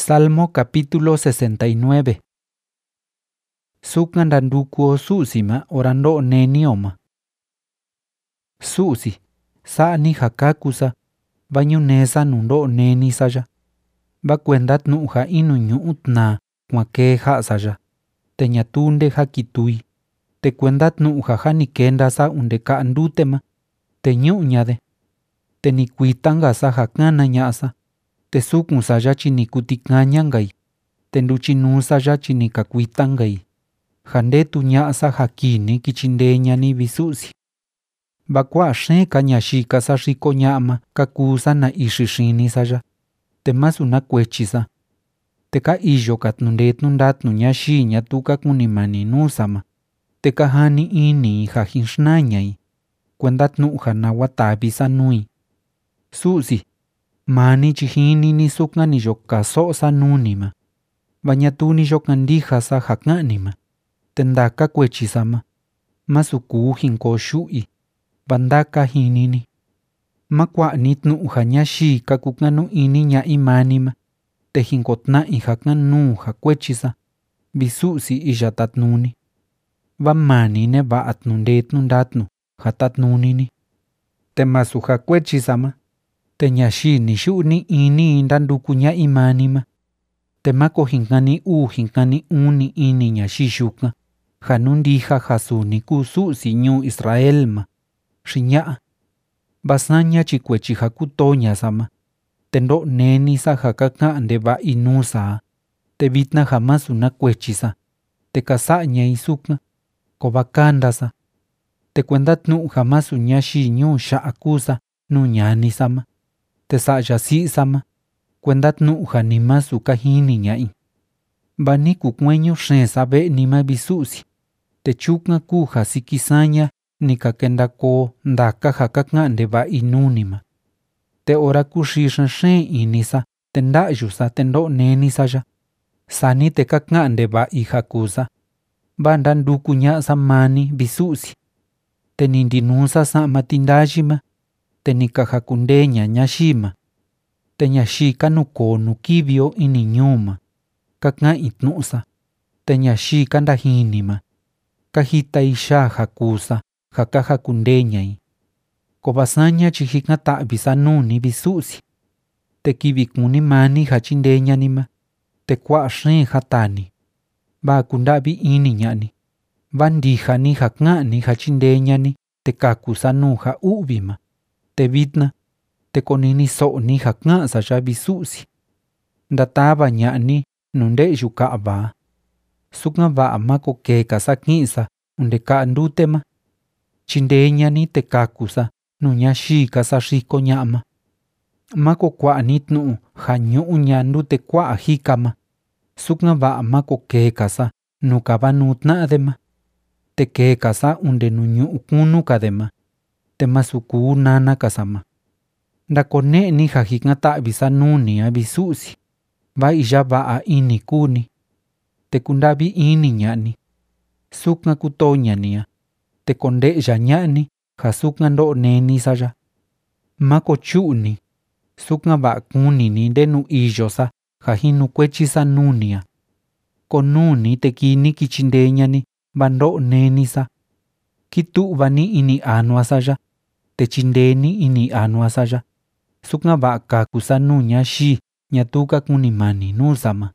Salmo capítulo 69. Sukna ndandukuo su'sima orando nenioma. Su'si, sa'ni hakakusa, bañunesa nundo neni saya. Bakuendat nu'ja inu ñu'utna kuake saya. Te ñatunde hakitui. Te kuendat nu'ja hanikenda sa unde ka'ndutema. Te ñu'ñade. Te nikuitanga sa hakana ña'sa. Te sukun saya chinikutikañangai. Te nduchinu saya chinikakuitangai. Handetu ña'sa hakini kichindeñani bisu'si. Bakua xenka ñaxika sa xiko ña'ma kakusa na ixixini saya. Te masuna kuechisa. Te ka iyo katnundetnu ndatnu ñaxi ñatuka kunimani nusama. Te kahani ini hajinxnañai. Kuendat nu'ja nawatabi sanui. Su'si, mani chihini ni sukna ni yokaso sa nunima. Bañatu ni yokandija sa haknanima. Tendaka kuechisama. Masuku hinko shu'i. Bandaka hinini. Makwa nitnu'ja ñaxi kakukanu ini ña imanima. Te hinkotna'i haknanu hakuechisa. Bisu'si iyatatnuni. Bamani ne ba'atnundetnu ndatnu hatatnunini. Te masu hakuechisama. Te ñaxi ni xu'ni ini ndanduku ña imanima. Te mako hinkani hinkani uni ini ñaxi xuka. Hanundija hasuni ku su'si ñu Israelma. Xiña'a. Basaña chikuechi hakutoña sama. Te ndo neni sa hakaka'nde ba inusa. Te vitna hamasuna kuechisa. Te kasaña isuka. Kobakandasa. Te kuendatnu hamasu ñaxi ñu xa'akusa nu ñani sama. Te sa'yasi sama. Kuendatnu hanimasu kahini ña'i. Bani kukueño xensa be'nima bisu'si. Te chukna ku hasikisaña ni kakendako ndaka hakaka'nde ba inunima. Te ora kuxixan xen inisa te nda'yusa te ndo neni saya. Sani te kaka'nde ba ihakusa. Ba ndanduku ña'sa mani bisu'si. Te nindinusa sa'ma tindayima. Te nikahakundeña ñaxima. Te ñaxi kanuko nukibio ini ñuma. Kaka'i tnu'sa. Te ñaxi kandajinima. Kahita isha hakusa. Hakahakundeñai. Kobasaña chihika ta'bisa nuni bisu'si. Te kibikuni mani hachindeñanima. Te kwa xen hatani. Ba kunda'bi ini ña'ni. Bandijani haknga'ni hachindeñani. Te kakusa nu ha'uvima. Te vitna. Te konini so'ni hakng'a saya bisu'si. Ndataba ña'ni nunde'yu ka'ba. Sukna ba'a mako keka sa ki'sa unde ka'ndutema. Chindeñani te kakusa nu ñaxika sa xiko ña'ma. Mako kua'a nitnu'u hañu'u ñandu te kua'a hikama. Sukna ba'a mako keka sa nu kabanutna'dema. Te keka sa unde nu ñu'u kunukadema. Te masuku nanakasama. Ndakone'ni hajikna ta'bisa nunia bisu'si. Ba iya ba'a ini kuni. Te kunda'bi ini ña'ni. Sukna kutoñania. Te konde'ya ña'ni hasukna ndo neni saya. Mako chu'ni. Sukna ba'a kunini ndenu iyo sa hajinu kuechisa nunia. Konuni te kini kichindeñani ba ndo neni sa. Kitu'bani ini anua saya. Te chindeni ini anua saya. Sukna ba'a kakusa nu ñaxi ñatuka kunimani nusama.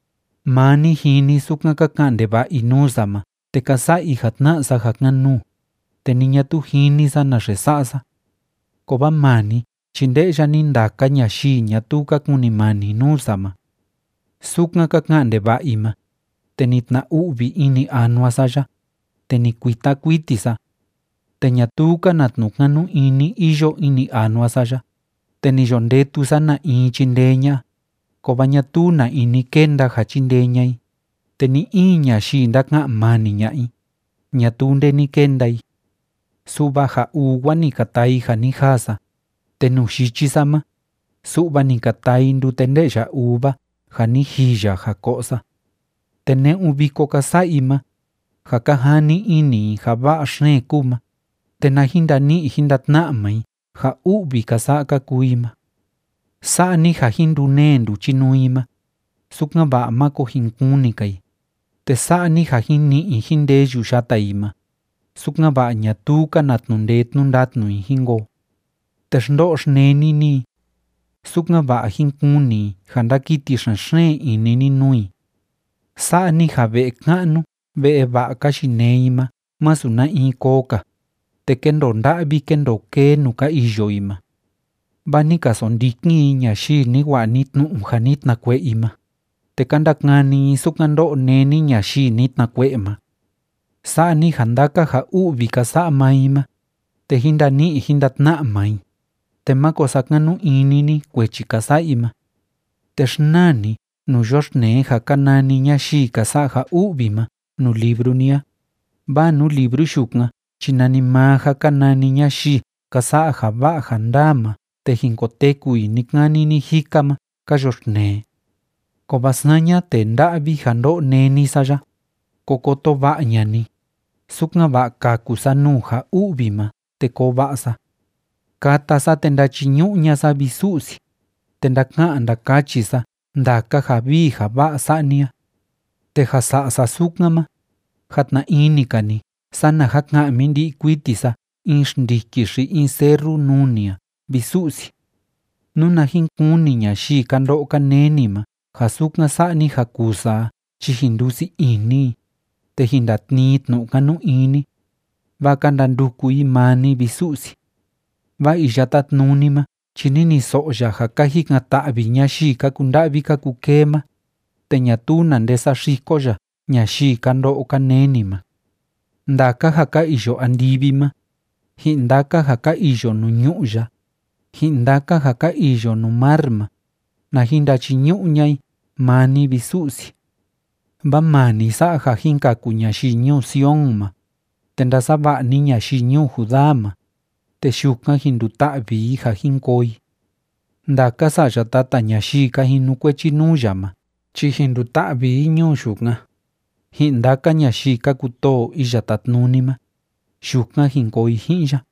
Mani hini sukna kaka'nde ba inusama. Te kasa'i hatna'sa haknganu. Te niñatu hini sa naxesa'sa. Koba mani chinde'ya ni ndaka ñaxi ñatuka kunimani nusama. Sukna kaka'nde ba'ima. Te nitna'u'bi ini anua saya. Te nikuita kuitisa. Te ñatuka natnukanu ini iyo ini anua saya. Te niyondetu sa na chindeña. Koba ñatu na ini kenda hachindeñai. Te ni ñaxi ndak'a mani ña'i. Ñatunde ni kendai. Suba ha'uwa ni katai hanijasa. Te nuxichisama. Suba ni katai ndute nde'ya uva hanijiya hakosa. Te ne'u viko kasa'ima. Hakahani ini haba'a xen kuma. Te najindani hindatna'mai ha'u'vi kasa'a kakuima. Sa'ni hajindune nduchinuima. sukan va'a ma ko jinkuni kai, te sa'a ni ja jini'i jindeyu yata ima, sukan va'a ñatuu ka natnundee tnundatnui jingo. Te xndo'o xneni ni, sukan va'a jinkuni ja ndakiti xenxeen inini nui. Sa'a ni ja ve'e ka'nu, ve'e va'a ka xinee ima, masu na in kooka, te kendo nda'vi kendo kee nu ka iyo ima. Va ni ka sondikin ñaxii ni wa'a nitnu'u ja nitnakue'e ima, te kandakani sukan ndo'o neni ñaxii nitnakue'e ma. Sa'a ni ja ndaka ja u'vi ka sa'a mai ma, te jindani'i jindatna'a mai, te mako sakanu inini kuechi ka sa'i ma. Te xnani nu yoxnee ja kanani ñaxii ka sa'a ja u'vi ma nu libru nia, va nu libru yukan chi nani maa ja kanani ñaxii ka sa'a ja va'a ja ndaa ma te jinkotekui nikani ni jika ma ka yoxnee. Ko va saña te nda'vi ja ndo'o neni sa ya, ko koto va'a ñani, sukan va'a kaku sa nuu ja u'vi ma te koo va'a sa. Kata sa te ndachiñu'uña sa vi su'si, te ndaka'a ndakachi sa ndaka ja vii ja va'a sa'a nia. Te ja sa'a sa sukan ma, jatna inikani sana ja ka'mi ndi'i kuiti sa in xndiki xi in cerru nunia vi su'si. Nuna jinkuni ñaxii ka ndo'o ka neni ma ja sukan sa'a ni ja kuu saa chi jindusi ini, te jindatnii tnu'u ka nu ini. Va kandandukui mani vi su'si. Va iyatatnuni ma chi nini so'ya ja ka jikan ta'vi ñaxii ka kunda'vi ka kukee ma, te ñatuu nande saxiko ya ñaxii ka ndo'o ka neni ma. Ndaka ja ka iyo andivi ma, ji'i ndaka ja ka iyo nu ñu'u ya, ji'i ndaka ja ka iyo nu mar ma, na jindachiñu'uñai mani vi su'si. Va mani sa'a ja jinkaku ñaxii ñuu Sión ma, te ndasava'ni ñaxii ñuu Judá ma, te yukan jinduta'vi ja jinkoi. Ndaka sa'ya tata ñaxii ka jinukuechi nuya ma, chi jinduta'vi ñuu yukan. Ji'i ndaka ñaxii ka kutoo iyatatnuni ma, yukan jinkoi ji'ya.